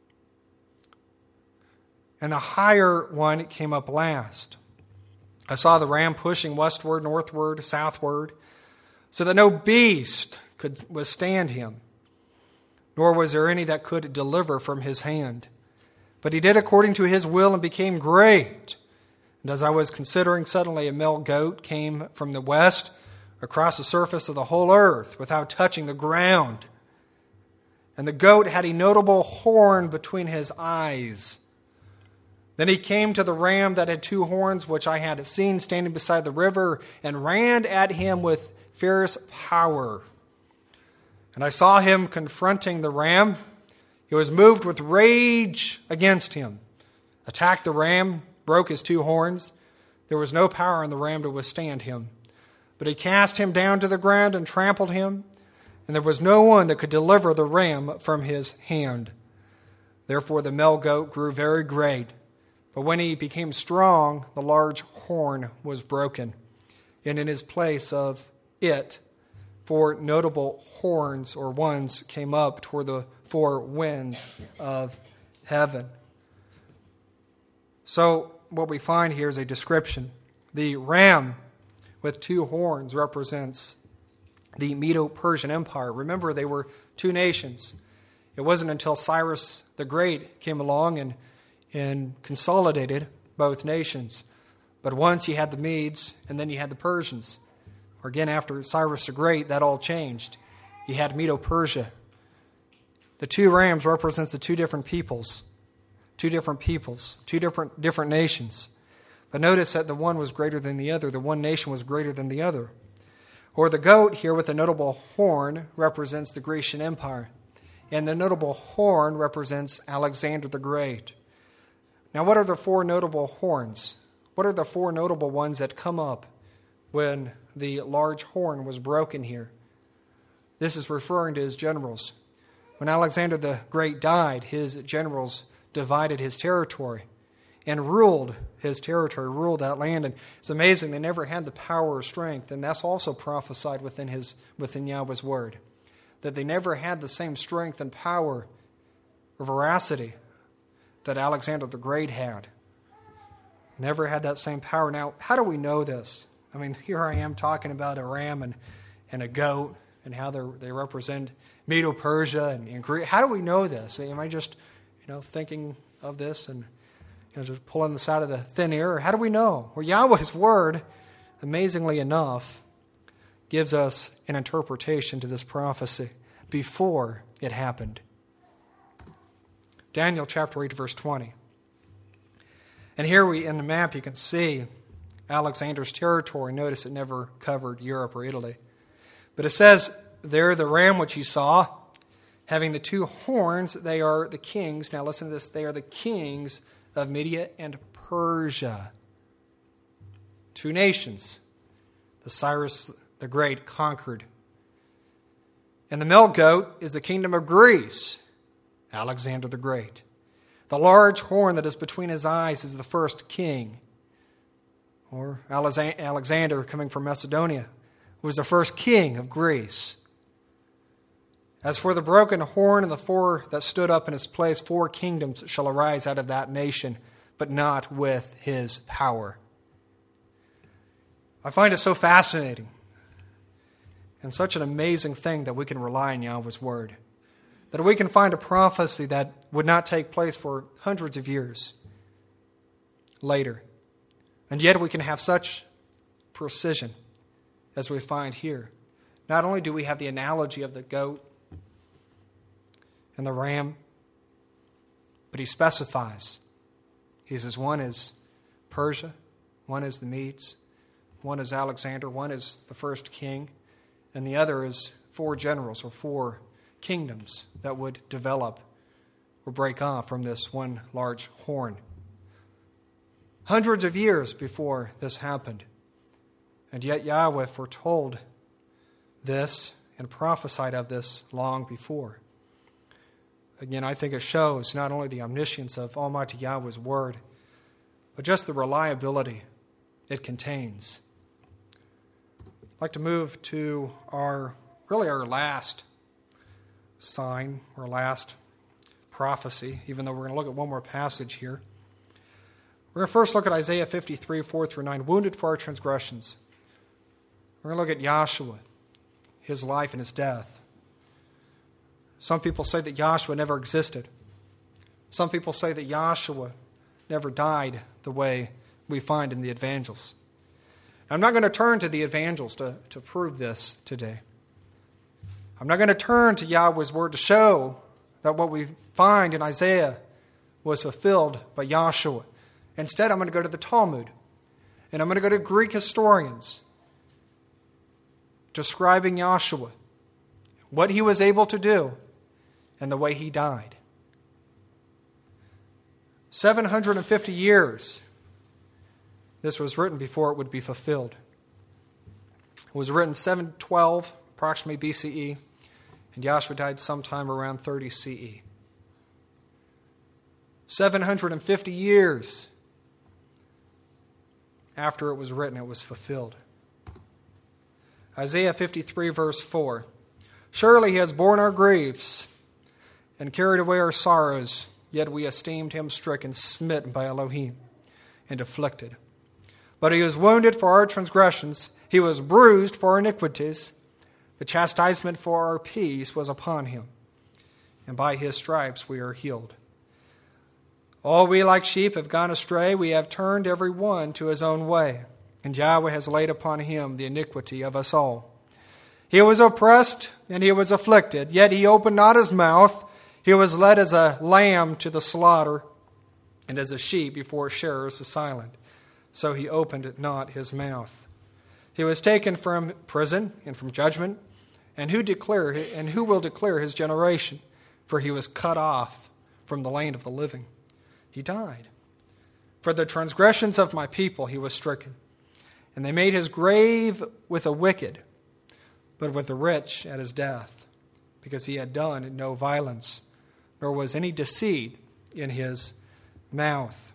And the higher one came up last. I saw the ram pushing westward, northward, southward, so that no beast could withstand him, nor was there any that could deliver from his hand. But he did according to his will and became great. And as I was considering, suddenly a male goat came from the west across the surface of the whole earth without touching the ground. And the goat had a notable horn between his eyes. Then he came to the ram that had two horns, which I had seen standing beside the river, and ran at him with fierce power. And I saw him confronting the ram. He was moved with rage against him, attacked the ram, broke his two horns. There was no power in the ram to withstand him. But he cast him down to the ground and trampled him, and there was no one that could deliver the ram from his hand. Therefore the male goat grew very great. But when he became strong, the large horn was broken, and in his place of it, four notable horns or ones came up toward the four winds of heaven. So what we find here is a description. The ram with two horns represents the Medo-Persian Empire. Remember, they were two nations. It wasn't until Cyrus the Great came along and, and consolidated both nations. But once you had the Medes, and then you had the Persians. Or again, after Cyrus the Great, that all changed. You had Medo-Persia. The two rams represents the two different peoples. Two different peoples. Two different, different nations. But notice that the one was greater than the other. The one nation was greater than the other. Or the goat here with a notable horn represents the Grecian Empire. And the notable horn represents Alexander the Great. Now, what are the four notable horns? What are the four notable ones that come up when the large horn was broken here? This is referring to his generals. When Alexander the Great died, his generals divided his territory and ruled his territory, ruled that land. And it's amazing, they never had the power or strength. And that's also prophesied within his within Yahweh's word, that they never had the same strength and power or veracity that Alexander the Great had. Never had that same power. Now, how do we know this? I mean, here I am talking about a ram and, and a goat and how they represent Medo-Persia and, and Greece. How do we know this? Am I just, you know, thinking of this and you know, just pulling this out of the thin air? Or how do we know? Well, Yahweh's word, amazingly enough, gives us an interpretation to this prophecy before it happened. Daniel chapter eight, verse twenty. And here we, in the map, you can see Alexander's territory. Notice it never covered Europe or Italy. But it says there, the ram which you saw, having the two horns, they are the kings. Now listen to this. They are the kings of Media and Persia. Two nations. The Cyrus the Great conquered. And the male goat is the kingdom of Greece, Alexander the Great. The large horn that is between his eyes is the first king. Or Alexander, coming from Macedonia, was the first king of Greece. As for the broken horn and the four that stood up in his place, four kingdoms shall arise out of that nation, but not with his power. I find it so fascinating and such an amazing thing that we can rely on Yahweh's word. That we can find a prophecy that would not take place for hundreds of years later. And yet we can have such precision as we find here. Not only do we have the analogy of the goat and the ram, but he specifies. He says one is Persia, one is the Medes, one is Alexander, one is the first king, and the other is four generals or four kingdoms that would develop or break off from this one large horn. hundreds of years before this happened. And yet Yahweh foretold this and prophesied of this long before. Again, I think it shows not only the omniscience of Almighty Yahweh's word, but just the reliability it contains. I'd like to move to our, really our last sign, or last prophecy, even though we're going to look at one more passage here. We're going to first look at Isaiah fifty-three, four through nine, wounded for our transgressions. We're going to look at Yahshua, his life and his death. Some people say that Yahshua never existed. Some people say that Yahshua never died the way we find in the evangels. I'm not going to turn to the evangels to, to prove this today. I'm not going to turn to Yahweh's word to show that what we find in Isaiah was fulfilled by Yahshua. Instead, I'm going to go to the Talmud. And I'm going to go to Greek historians describing Yahshua, what he was able to do, and the way he died. seven hundred fifty years this was written before it would be fulfilled. It was written seven twelve, approximately B C E, and Yahshua died sometime around thirty C E. seven hundred fifty years after it was written, it was fulfilled. Isaiah fifty-three, verse four. Surely he has borne our griefs and carried away our sorrows, yet we esteemed him stricken, smitten by Elohim, and afflicted. But he was wounded for our transgressions, he was bruised for our iniquities. The chastisement for our peace was upon him, and by his stripes we are healed. All we like sheep have gone astray, we have turned every one to his own way, and Yahweh has laid upon him the iniquity of us all. He was oppressed and he was afflicted, yet he opened not his mouth. He was led as a lamb to the slaughter, and as a sheep before shearers is silent. So he opened not his mouth. He was taken from prison and from judgment, and who declare and who will declare his generation? For he was cut off from the land of the living. He died. For the transgressions of my people he was stricken, and they made his grave with the wicked, but with the rich at his death, because he had done no violence, nor was any deceit in his mouth.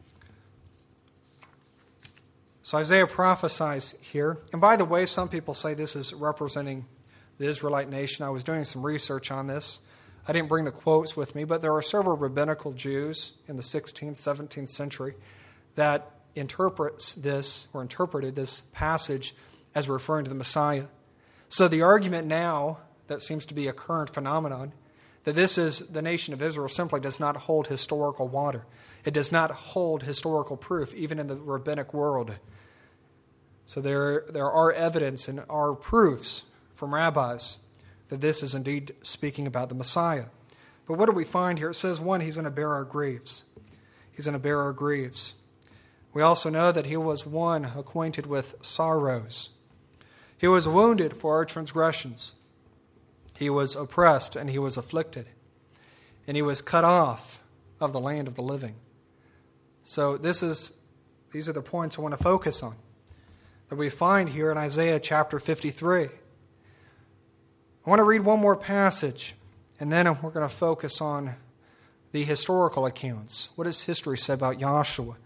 So Isaiah prophesies here. And by the way, some people say this is representing the Israelite nation. I was doing some research on this. I didn't bring the quotes with me, but there are several rabbinical Jews in the sixteenth, seventeenth century that interprets this or interpreted this passage as referring to the Messiah. So the argument now that seems to be a current phenomenon, that this is the nation of Israel, simply does not hold historical water. It does not hold historical proof, even in the rabbinic world. So there, there are evidence and are proofs from rabbis that this is indeed speaking about the Messiah. But what do we find here? It says, one, he's going to bear our griefs. He's going to bear our griefs. We also know that he was one acquainted with sorrows. He was wounded for our transgressions. He was oppressed and he was afflicted. And he was cut off of the land of the living. So this is these are the points I want to focus on that we find here in Isaiah chapter fifty-three. I want to read one more passage, and then we're going to focus on the historical accounts. What does history say about Yahshua?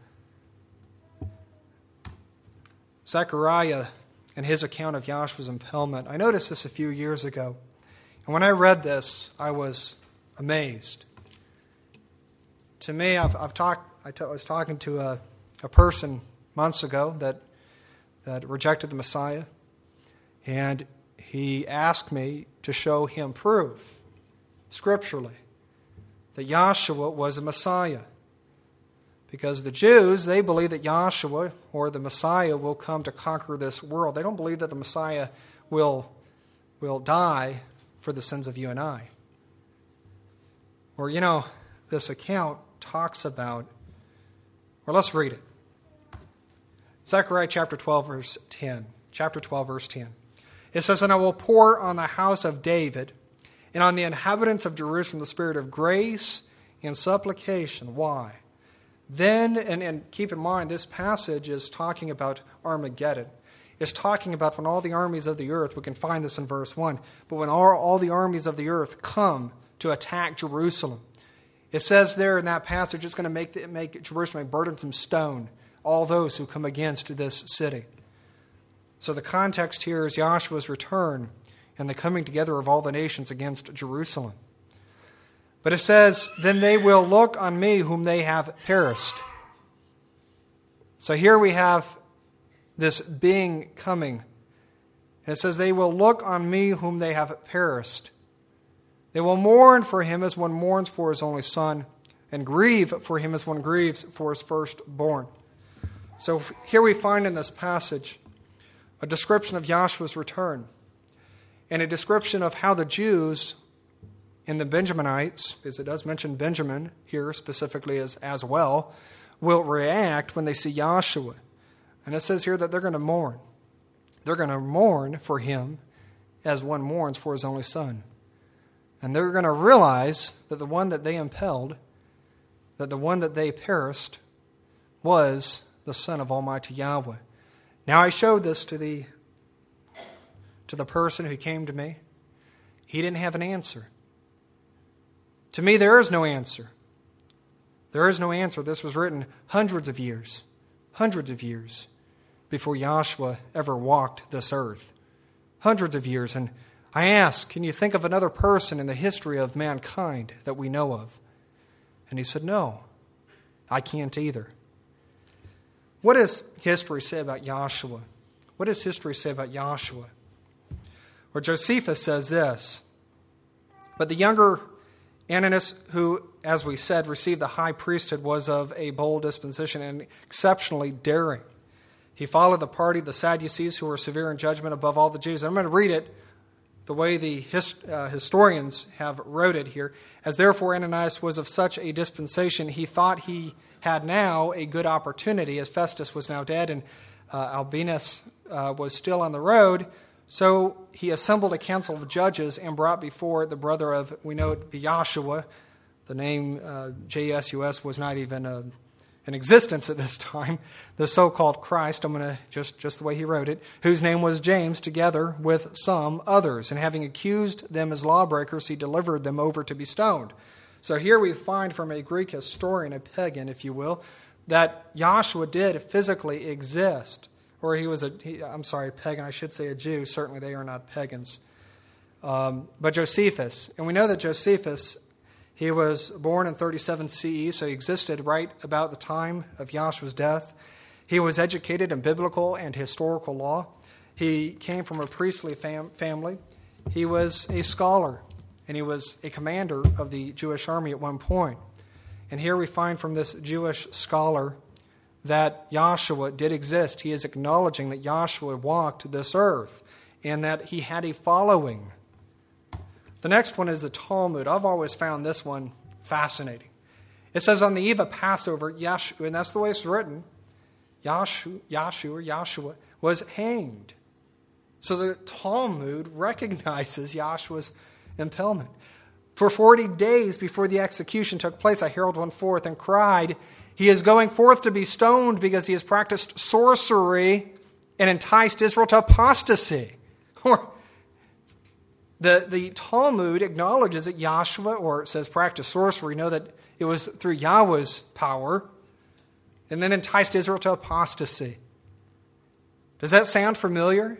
Zechariah and his account of Yahshua's impalement. I noticed this a few years ago, and when I read this, I was amazed. To me, I've, I've talked. I, t- I was talking to a, a person months ago that that rejected the Messiah, and he asked me to show him proof, scripturally, that Yahshua was a Messiah. Because the Jews, they believe that Yahshua, or the Messiah, will come to conquer this world. They don't believe that the Messiah will, will die for the sins of you and I. Or, you know, this account talks about, or let's read it. Zechariah chapter twelve, verse ten. Chapter twelve, verse ten. It says, "And I will pour on the house of David and on the inhabitants of Jerusalem the spirit of grace and supplication." Why? Then, and, and keep in mind, this passage is talking about Armageddon. It's talking about when all the armies of the earth, we can find this in verse one, but when all, all the armies of the earth come to attack Jerusalem. It says there in that passage, it's going to make, the, make Jerusalem a burdensome stone, all those who come against this city. So the context here is Joshua's return and the coming together of all the nations against Jerusalem. But it says, then they will look on me whom they have perished. So here we have this being coming. And it says, they will look on me whom they have perished. They will mourn for him as one mourns for his only son, and grieve for him as one grieves for his firstborn. So here we find in this passage a description of Joshua's return, and a description of how the Jews and the Benjaminites, because it does mention Benjamin here specifically as, as well, will react when they see Joshua. And it says here that they're going to mourn. They're going to mourn for him as one mourns for his only son. And they're going to realize that the one that they impelled, that the one that they perished, was the Son of Almighty Yahweh. Now I showed this to the, to the person who came to me. He didn't have an answer. To me, there is no answer. There is no answer. This was written hundreds of years, hundreds of years before Joshua ever walked this earth. Hundreds of years. And I asked, can you think of another person in the history of mankind that we know of? And he said, no, I can't either. What does history say about Joshua? What does history say about Joshua? Well, Josephus says this, but the younger Ananias, who, as we said, received the high priesthood, was of a bold disposition and exceptionally daring. He followed the party of the Sadducees, who were severe in judgment above all the Jews. And I'm going to read it the way the hist- uh, historians have wrote it here. As therefore Ananias was of such a dispensation, he thought he had now a good opportunity, as Festus was now dead and uh, Albinus uh, was still on the road. So he assembled a council of judges and brought before the brother of, we know it be Joshua. The name uh, J S U S was not even uh, in existence at this time. The so-called Christ, I'm going to, just, just the way he wrote it, whose name was James, together with some others. And having accused them as lawbreakers, he delivered them over to be stoned. So here we find from a Greek historian, a pagan, if you will, that Joshua did physically exist. Or he was a, he, I'm sorry, pagan, I should say a Jew. Certainly they are not pagans. Um, but Josephus, and we know that Josephus, he was born in thirty-seven C E, so he existed right about the time of Joshua's death. He was educated in biblical and historical law. He came from a priestly fam- family. He was a scholar, and he was a commander of the Jewish army at one point. And here we find from this Jewish scholar that Joshua did exist. He is acknowledging that Joshua walked this earth and that he had a following. The next one is the Talmud. I've always found this one fascinating. It says on the eve of Passover, Yeshua, and that's the way it's written, Yeshua, Yeshua, Yeshua was hanged. So the Talmud recognizes Joshua's impalement. For forty days before the execution took place, a herald went forth and cried, he is going forth to be stoned because he has practiced sorcery and enticed Israel to apostasy. Or the, the Talmud acknowledges that Joshua, or it says practiced sorcery, know that it was through Yahweh's power, and then enticed Israel to apostasy. Does that sound familiar?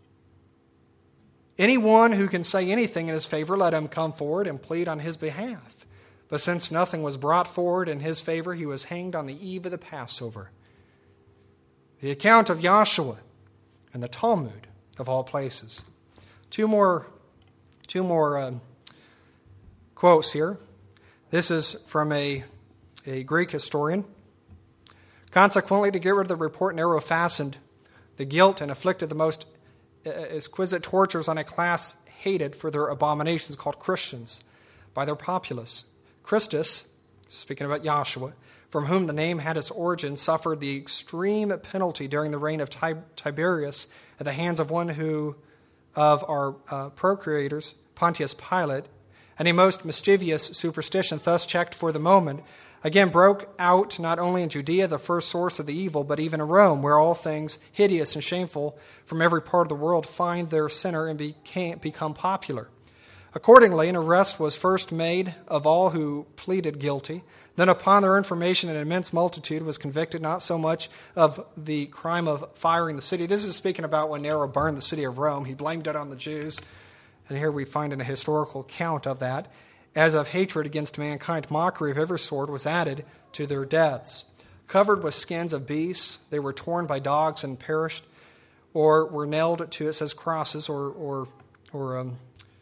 Anyone who can say anything in his favor, let him come forward and plead on his behalf. But since nothing was brought forward in his favor, he was hanged on the eve of the Passover. The account of Joshua and the Talmud, of all places. Two more, two more um, quotes here. This is from a, a Greek historian. Consequently, to get rid of the report, Nero fastened the guilt and inflicted the most exquisite tortures on a class hated for their abominations called Christians by their populace. Christus, speaking about Joshua, from whom the name had its origin, suffered the extreme penalty during the reign of Tiberius at the hands of one who, of our uh, procurators, Pontius Pilate, and a most mischievous superstition thus checked for the moment again broke out not only in Judea, the first source of the evil, but even in Rome, where all things hideous and shameful from every part of the world find their center and became, become popular. Accordingly, an arrest was first made of all who pleaded guilty. Then upon their information, an immense multitude was convicted, not so much of the crime of firing the city. This is speaking about when Nero burned the city of Rome. He blamed it on the Jews. And here we find in a historical account of that. As of hatred against mankind, mockery of every sort was added to their deaths. Covered with skins of beasts, they were torn by dogs and perished, or were nailed to, it says, crosses, or, or, or um,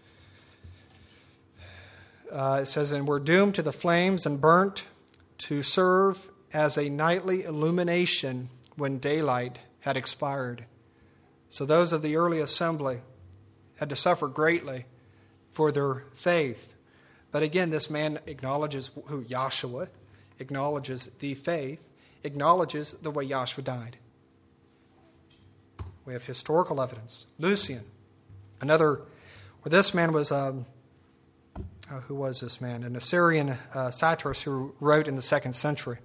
uh, it says, and were doomed to the flames and burnt to serve as a nightly illumination when daylight had expired. So those of the early assembly had to suffer greatly for their faith. But again, this man acknowledges who Yahshua, acknowledges the faith, acknowledges the way Yahshua died. We have historical evidence. Lucian, another, where this man was, um, uh, who was this man? An Assyrian uh, satirist who wrote in the second century.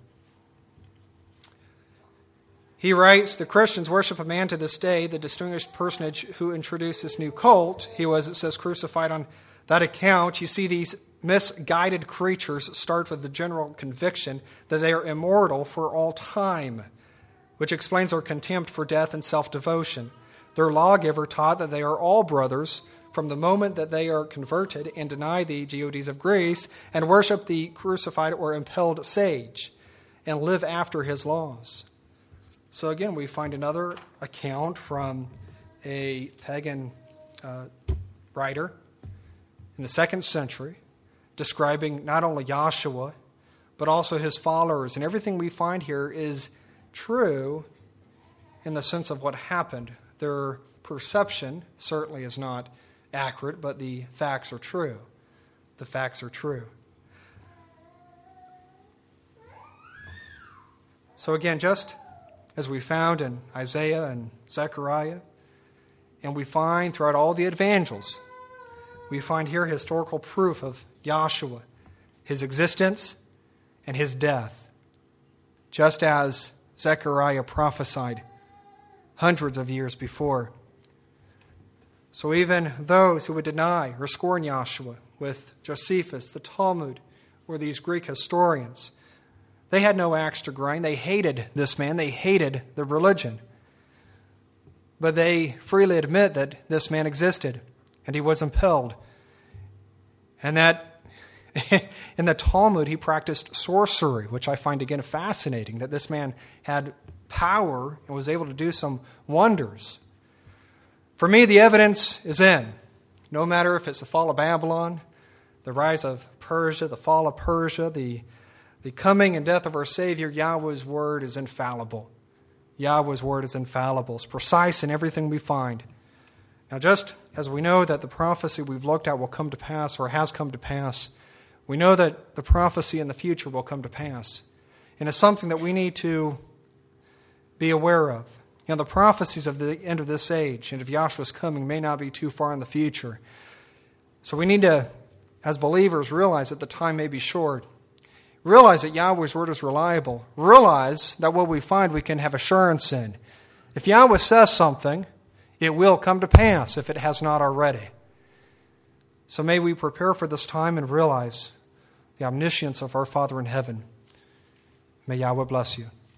He writes, the Christians worship a man to this day, the distinguished personage who introduced this new cult. He was, it says, crucified on that account. You see these misguided creatures start with the general conviction that they are immortal for all time, which explains their contempt for death and self-devotion. Their lawgiver taught that they are all brothers from the moment that they are converted and deny the gods of Greece and worship the crucified or impaled sage and live after his laws. So again, we find another account from a pagan uh, writer in the second century describing not only Yahshua, but also his followers. And everything we find here is true in the sense of what happened. Their perception certainly is not accurate, but the facts are true. The facts are true. So again, just as we found in Isaiah and Zechariah, and we find throughout all the evangels, we find here historical proof of Yahshua, his existence and his death, just as Zechariah prophesied hundreds of years before. So even those who would deny or scorn Yahshua, with Josephus, the Talmud, or these Greek historians, they had no axe to grind. They hated this man. They hated the religion. But they freely admit that this man existed and he was impelled. And that in the Talmud he practiced sorcery, which I find again fascinating, that this man had power and was able to do some wonders. For me, the evidence is in. No matter if it's the fall of Babylon, the rise of Persia, the fall of Persia, the The coming and death of our Savior, Yahweh's word is infallible. Yahweh's word is infallible. It's precise in everything we find. Now, just as we know that the prophecy we've looked at will come to pass, or has come to pass, we know that the prophecy in the future will come to pass. And it's something that we need to be aware of. You know, the prophecies of the end of this age and of Yahshua's coming may not be too far in the future. So we need to, as believers, realize that the time may be short. Realize that Yahweh's word is reliable. Realize that what we find we can have assurance in. If Yahweh says something, it will come to pass if it has not already. So may we prepare for this time and realize the omniscience of our Father in heaven. May Yahweh bless you.